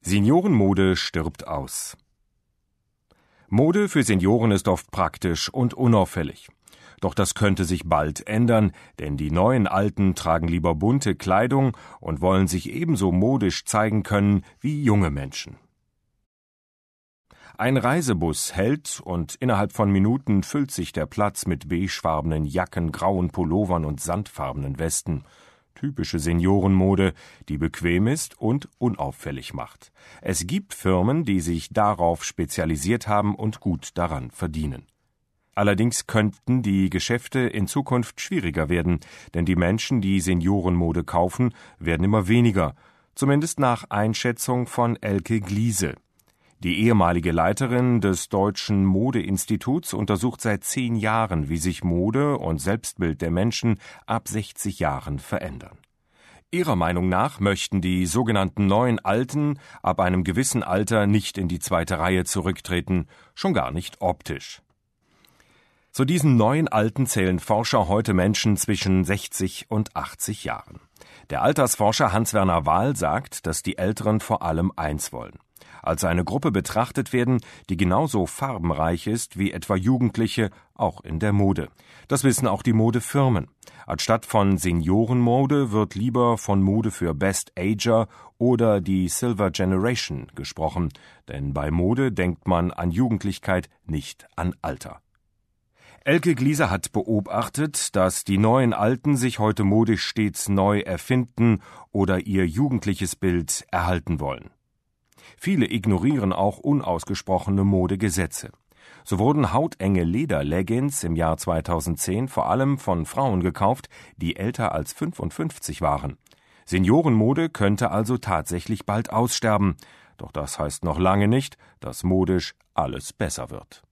Seniorenmode stirbt aus. Mode für Senioren ist oft praktisch und unauffällig. Doch das könnte sich bald ändern, denn die neuen Alten tragen lieber bunte Kleidung und wollen sich ebenso modisch zeigen können wie junge Menschen. Ein Reisebus hält und innerhalb von Minuten füllt sich der Platz mit beigefarbenen Jacken, grauen Pullovern und sandfarbenen Westen. Typische Seniorenmode, die bequem ist und unauffällig macht. Es gibt Firmen, die sich darauf spezialisiert haben und gut daran verdienen. Allerdings könnten die Geschäfte in Zukunft schwieriger werden, denn die Menschen, die Seniorenmode kaufen, werden immer weniger, zumindest nach Einschätzung von Elke Gliese. Die ehemalige Leiterin des Deutschen Modeinstituts untersucht seit 10 Jahren, wie sich Mode und Selbstbild der Menschen ab 60 Jahren verändern. Ihrer Meinung nach möchten die sogenannten neuen Alten ab einem gewissen Alter nicht in die zweite Reihe zurücktreten, schon gar nicht optisch. Zu diesen neuen Alten zählen Forscher heute Menschen zwischen 60 und 80 Jahren. Der Altersforscher Hans-Werner Wahl sagt, dass die Älteren vor allem eins wollen: als eine Gruppe betrachtet werden, die genauso farbenreich ist wie etwa Jugendliche, auch in der Mode. Das wissen auch die Modefirmen. Anstatt von Seniorenmode wird lieber von Mode für Best Ager oder die Silver Generation gesprochen, denn bei Mode denkt man an Jugendlichkeit, nicht an Alter. Elke Gliese hat beobachtet, dass die neuen Alten sich heute modisch stets neu erfinden oder ihr jugendliches Bild erhalten wollen. Viele ignorieren auch unausgesprochene Modegesetze. So wurden hautenge Lederleggings im Jahr 2010 vor allem von Frauen gekauft, die älter als 55 waren. Seniorenmode könnte also tatsächlich bald aussterben. Doch das heißt noch lange nicht, dass modisch alles besser wird.